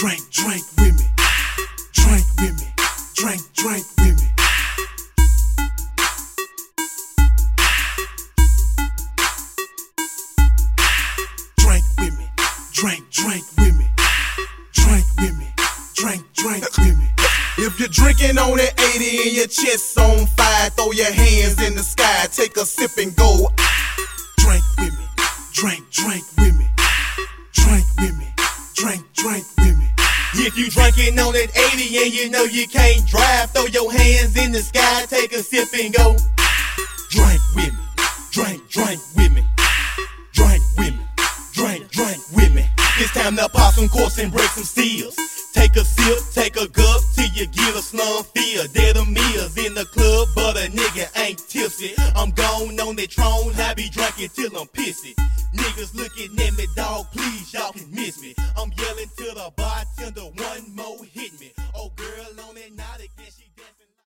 Drink, drink with me. Drink with me. Drink, drink with me. Drink with me. Drink, drink with me. Drink with me. Drink, drink with me. If you're drinking on that 80 and your chest on fire, throw your hands in the sky, take a sip and go. Drink with me. Drink, drink with me. Drink with me. Drink, drink with me. If you drinking on that 80 and you know you can't drive, throw your hands in the sky, take a sip and go. Drink with me. Drink, drink with me. Drink with me. Drink, drink with me. It's time to pop some corks and break some seals. Take a sip, take a gulp, till you get a slum feel. Dead a meals in the club, but a nigga ain't tipsy. I'm gone on that Tron, I be drinking till I'm pissy. Niggas looking at me, dog, please, y'all can miss me. I'm yelling to the bartender, one more